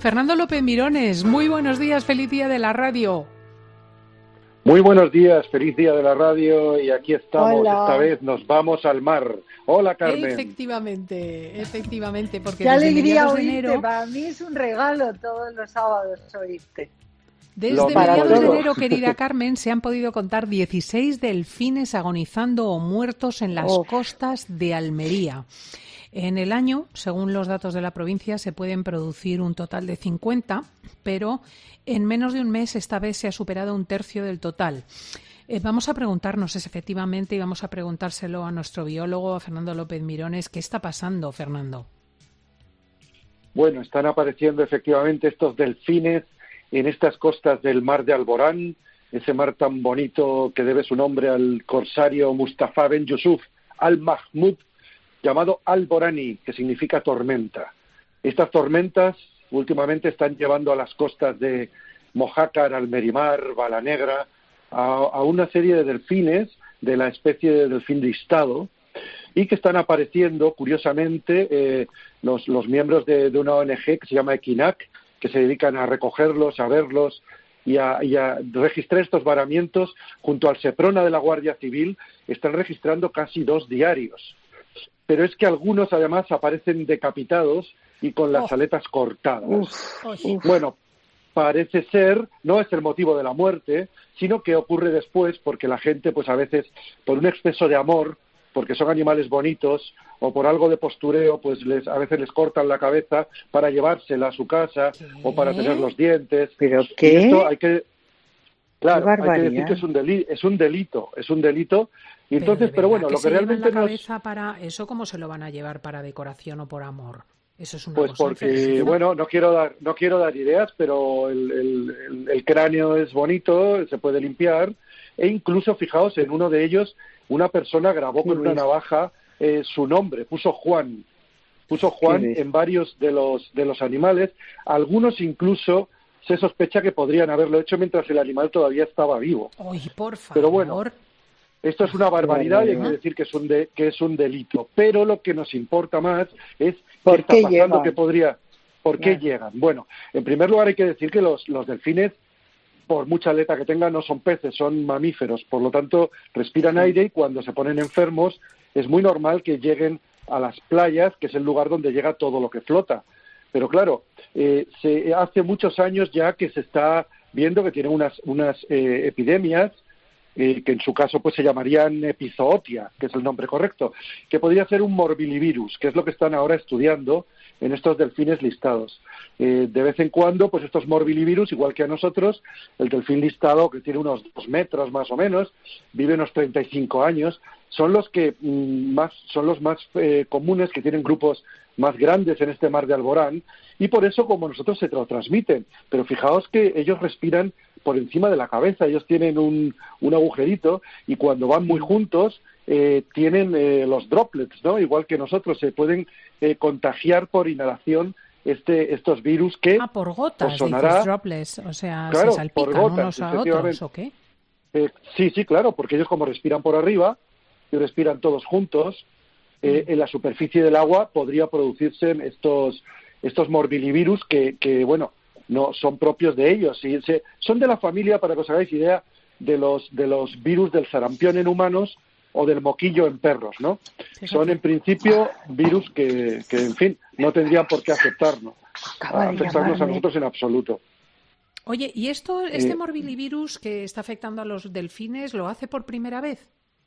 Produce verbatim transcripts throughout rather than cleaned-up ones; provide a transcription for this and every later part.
Fernando López Mirones, muy buenos días, feliz día de la radio. Muy buenos días, feliz día de la radio y aquí estamos. Hola. Esta vez nos vamos al mar. Hola, Carmen. Efectivamente, efectivamente, porque Qué desde alegría mediados de oírte, enero, para mí es un regalo todos los sábados oírte. desde Lo mediados mismo de digo. enero, querida Carmen, se han podido contar dieciséis delfines agonizando o muertos en las Oh. costas de Almería. En el año, según los datos de la provincia, se pueden producir un total de cincuenta, pero en menos de un mes esta vez se ha superado un tercio del total. Eh, vamos a preguntarnos es, efectivamente y vamos a preguntárselo a nuestro biólogo, a Fernando López Mirones, ¿qué está pasando, Fernando? Bueno, están apareciendo efectivamente estos delfines en estas costas del mar de Alborán, ese mar tan bonito que debe su nombre al corsario Mustafa Ben Yusuf al-Mahmud, llamado Alborani, que significa tormenta. Estas tormentas últimamente están llevando a las costas de Mojácar, Almerimar, Balanegra, a, a una serie de delfines de la especie de delfín listado y que están apareciendo, curiosamente, eh, los, los miembros de, de una O N G que se llama Equinac, que se dedican a recogerlos, a verlos y a, y a registrar estos varamientos junto al Seprona de la Guardia Civil, están registrando casi dos diarios. Pero es que algunos además aparecen decapitados y con las Oh. aletas cortadas. Uf, uf. Bueno, parece ser, no es el motivo de la muerte, sino que ocurre después porque la gente, pues a veces, por un exceso de amor, porque son animales bonitos, o por algo de postureo, pues les, a veces les cortan la cabeza para llevársela a su casa, ¿Qué? o para tener los dientes. ¿Pero Y qué? esto hay que... Claro, Qué hay que decir barbaridad. que es un, deli- es un delito, es un delito. Y entonces, de pero, verdad bueno, que lo se que llevan realmente la nos... cabeza para eso, ¿cómo se lo van a llevar para decoración o por amor? Eso es una Pues cosa porque, enfermiza. bueno, no quiero dar no quiero dar ideas, pero el, el, el, el cráneo es bonito, se puede limpiar, e incluso, fijaos, en uno de ellos, una persona grabó Qué con una bestia. navaja eh, su nombre, puso Juan, puso Juan bestia. en varios de los, de los animales, algunos incluso se sospecha que podrían haberlo hecho mientras el animal todavía estaba vivo. Ay, por favor. Pero bueno, esto es una barbaridad y hay que barbaridad. decir que es un de, que es un delito. Pero lo que nos importa más es ¿Por qué está qué pasando, llegan? que podría, por qué Claro. llegan. Bueno, en primer lugar hay que decir que los, los delfines, por mucha aleta que tengan, no son peces, son mamíferos. Por lo tanto, respiran aire y cuando se ponen enfermos es muy normal que lleguen a las playas, que es el lugar donde llega todo lo que flota. Pero claro, eh, se, hace muchos años ya que se está viendo que tienen unas, unas eh, epidemias, eh, que en su caso pues se llamarían epizootia, que es el nombre correcto, que podría ser un morbillivirus, que es lo que están ahora estudiando en estos delfines listados. Eh, de vez en cuando, pues estos morbillivirus, igual que a nosotros, el delfín listado, que tiene unos dos metros más o menos, vive unos treinta y cinco años, son los que mm, más son los más eh, comunes, que tienen grupos más grandes en este mar de Alborán, y por eso, como nosotros, se lo transmiten. Pero fijaos que ellos respiran por encima de la cabeza, ellos tienen un, un agujerito, y cuando van muy juntos, eh, tienen eh, los droplets, ¿no? Igual que nosotros, se pueden eh, contagiar por inhalación este, estos virus que Ah, por gotas, os sonará, dices, droplets, o sea, claro, se salpican por gotas, unos a otros, efectivamente. ¿o qué? Eh, sí, sí, claro, porque ellos como respiran por arriba y respiran todos juntos, eh, en la superficie del agua podría producirse estos estos morbillivirus que, que bueno, no son propios de ellos. Y se, son de la familia, para que os hagáis idea, de los de los virus del sarampión en humanos o del moquillo en perros, ¿no? Fíjate. Son en principio virus que, que, en fin, no tendrían por qué afectarnos, Acaba de afectarnos a llamarme. nosotros en absoluto. Oye, ¿y esto, este Eh, morbillivirus que está afectando a los delfines, lo hace por primera vez?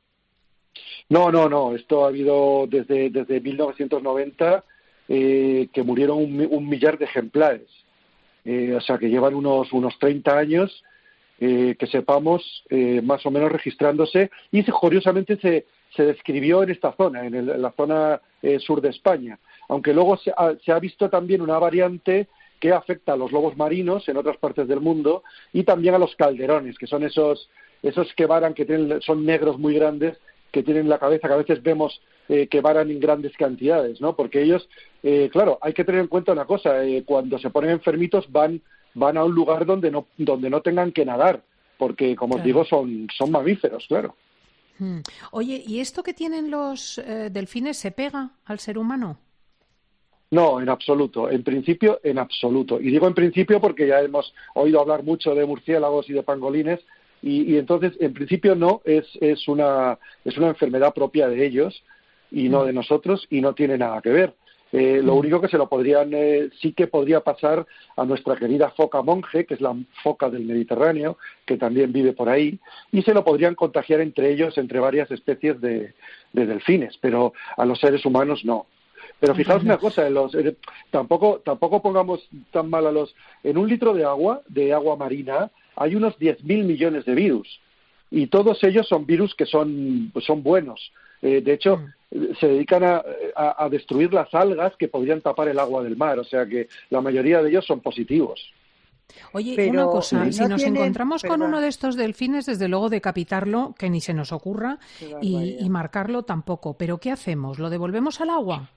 No, no, no. Esto ha habido desde, desde mil novecientos noventa, eh, que murieron un, mi- un millar de ejemplares. Eh, o sea, que llevan unos, unos treinta años, eh, que sepamos, eh, más o menos registrándose. Y se- curiosamente se, se describió en esta zona, en, el- en la zona eh, sur de España. Aunque luego se ha, se ha visto también una variante que afecta a los lobos marinos en otras partes del mundo y también a los calderones, que son esos, esos que varan, que tienen, son negros muy grandes, que tienen la cabeza, que a veces vemos eh, que varan en grandes cantidades, ¿no? Porque ellos, eh, claro, hay que tener en cuenta una cosa, eh, cuando se ponen enfermitos van van a un lugar donde no donde no tengan que nadar, porque, como os Claro. digo, son, son mamíferos, claro. Hmm. Oye, ¿y esto que tienen los eh, delfines se pega al ser humano? No, en absoluto. En principio, en absoluto. Y digo en principio porque ya hemos oído hablar mucho de murciélagos y de pangolines, y, y entonces, en principio, no, es, es, una, es una enfermedad propia de ellos y no de nosotros, y no tiene nada que ver. Eh, lo único que se lo podrían, eh, sí que podría pasar a nuestra querida foca monje, que es la foca del Mediterráneo, que también vive por ahí, y se lo podrían contagiar entre ellos, entre varias especies de, de delfines, pero a los seres humanos no. Pero fijaos una cosa, en los, eh, tampoco, tampoco pongamos tan mal a los... En un litro de agua, de agua marina, hay unos diez mil millones de virus, y todos ellos son virus que son, son buenos. Eh, de hecho, mm. se dedican a, a, a destruir las algas que podrían tapar el agua del mar, o sea que la mayoría de ellos son positivos. Oye, Pero, una cosa, ¿no si nos tiene... encontramos Perdón. con uno de estos delfines, desde luego decapitarlo, que ni se nos ocurra, y, y marcarlo tampoco. ¿Pero qué hacemos? ¿Lo devolvemos al agua?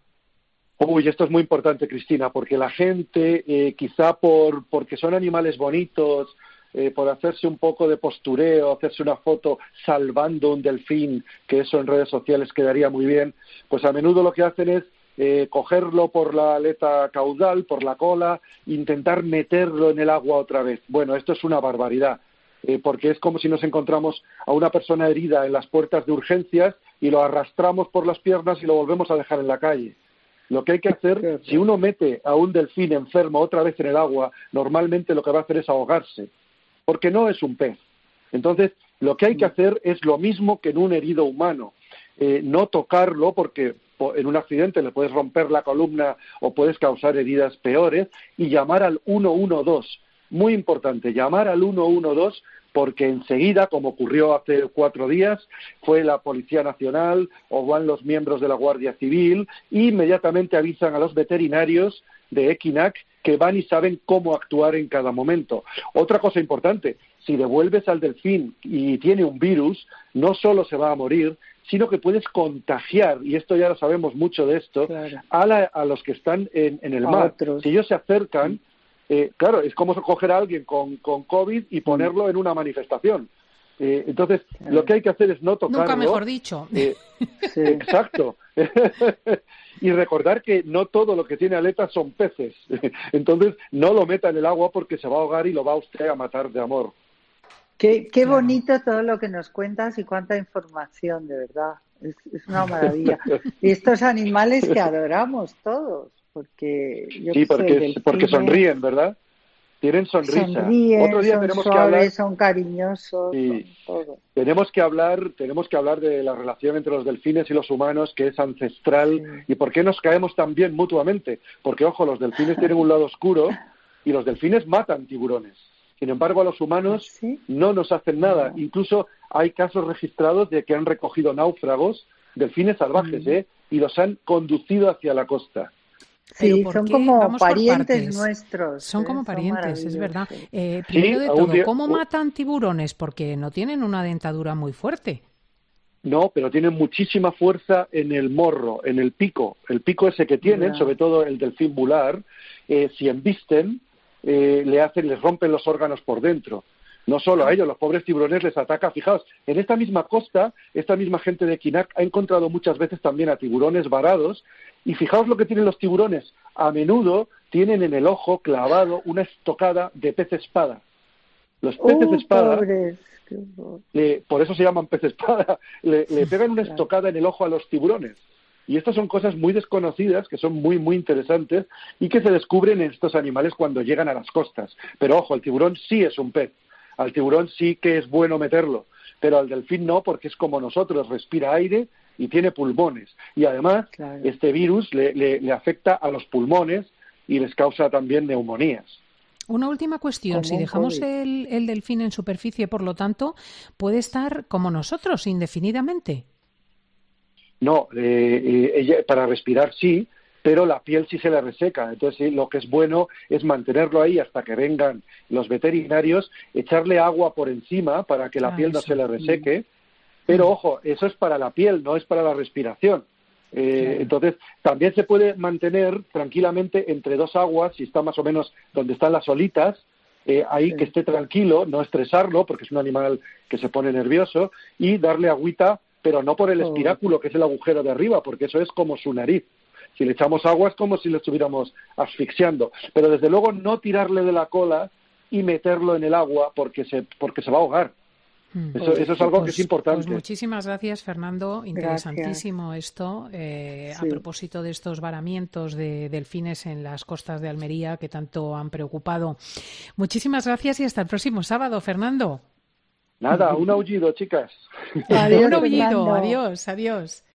Uy, esto es muy importante, Cristina, porque la gente, eh, quizá por porque son animales bonitos, eh, por hacerse un poco de postureo, hacerse una foto salvando un delfín, que eso en redes sociales quedaría muy bien, pues a menudo lo que hacen es eh, cogerlo por la aleta caudal, por la cola, intentar meterlo en el agua otra vez. Bueno, esto es una barbaridad, eh, porque es como si nos encontramos a una persona herida en las puertas de urgencias y lo arrastramos por las piernas y lo volvemos a dejar en la calle. Lo que hay que hacer, si uno mete a un delfín enfermo otra vez en el agua, normalmente lo que va a hacer es ahogarse, porque no es un pez. Entonces, lo que hay que hacer es lo mismo que en un herido humano, eh, no tocarlo, porque en un accidente le puedes romper la columna o puedes causar heridas peores, y llamar al uno uno dos. Muy importante, llamar al uno uno dos, porque enseguida, como ocurrió hace cuatro días, fue la Policía Nacional o van los miembros de la Guardia Civil e inmediatamente avisan a los veterinarios de Equinac que van y saben cómo actuar en cada momento. Otra cosa importante, si devuelves al delfín y tiene un virus, no solo se va a morir, sino que puedes contagiar, y esto ya lo sabemos mucho de esto, claro. a, la, a los que están en, en el a mar. Otros. Si ellos se acercan... Eh, claro, es como coger a alguien con, con COVID y ponerlo en una manifestación. Eh, entonces, claro. lo que hay que hacer es no tocarlo. Nunca mejor dicho. Eh, sí. Exacto. Y recordar que no todo lo que tiene aletas son peces. Entonces, no lo meta en el agua porque se va a ahogar y lo va usted a matar de amor. Qué, qué claro. bonito todo lo que nos cuentas y cuánta información, de verdad. Es, es una maravilla. Y estos animales que adoramos todos. Porque yo sí, porque, sé, porque sonríen, ¿verdad? Tienen sonrisa. Sonríen, Otro día son tenemos suaves, que hablar, son cariñosos, sí, son todo. Tenemos que hablar, tenemos que hablar de la relación entre los delfines y los humanos, que es ancestral, sí. y por qué nos caemos tan bien mutuamente. Porque, ojo, los delfines tienen un lado oscuro y los delfines matan tiburones. Sin embargo, a los humanos ¿sí? no nos hacen nada. No. Incluso hay casos registrados de que han recogido náufragos, delfines salvajes, sí. ¿eh? Y los han conducido hacia la costa. Sí, son como parientes nuestros. Son ¿eh? como parientes, son es verdad. Eh, primero sí, de todo, día... ¿cómo matan tiburones? Porque no tienen una dentadura muy fuerte. No, pero tienen muchísima fuerza en el morro, en el pico. El pico ese que tienen, yeah. sobre todo el delfín bular, eh, si embisten, eh, le hacen, les rompen los órganos por dentro. No solo a ellos, los pobres tiburones les ataca. Fijaos, en esta misma costa, esta misma gente de Equinac ha encontrado muchas veces también a tiburones varados. Y fijaos lo que tienen los tiburones. A menudo tienen en el ojo clavado una estocada de pez espada. Los peces oh, espada, pobres. le, por eso se llaman pez espada, le, le pegan una estocada en el ojo a los tiburones. Y estas son cosas muy desconocidas, que son muy, muy interesantes, y que se descubren en estos animales cuando llegan a las costas. Pero ojo, el tiburón sí es un pez. Al tiburón sí que es bueno meterlo, pero al delfín no, porque es como nosotros, respira aire y tiene pulmones. Y además, claro. este virus le, le, le afecta a los pulmones y les causa también neumonías. Una última cuestión. Si dejamos el, el delfín en superficie, por lo tanto, ¿puede estar como nosotros indefinidamente? No, eh, eh, ella, para respirar sí, pero la piel sí se le reseca. Entonces, sí, lo que es bueno es mantenerlo ahí hasta que vengan los veterinarios, echarle agua por encima para que la ah, piel no eso. se le reseque. Pero, ojo, eso es para la piel, no es para la respiración. Eh, claro. Entonces, también se puede mantener tranquilamente entre dos aguas, si está más o menos donde están las olitas, eh, ahí sí. que esté tranquilo, no estresarlo, porque es un animal que se pone nervioso, y darle agüita, pero no por el espiráculo, que es el agujero de arriba, porque eso es como su nariz, Si le echamos agua es como si lo estuviéramos asfixiando. Pero desde luego no tirarle de la cola y meterlo en el agua porque se, porque se va a ahogar. Eso, pues, eso es algo pues, que es importante. Pues muchísimas gracias, Fernando. Interesantísimo gracias. esto. Eh, sí. A propósito de estos varamientos de delfines en las costas de Almería que tanto han preocupado. Muchísimas gracias y hasta el próximo sábado, Fernando. Nada, un aullido, chicas. Adiós, un aullido. Adiós, adiós.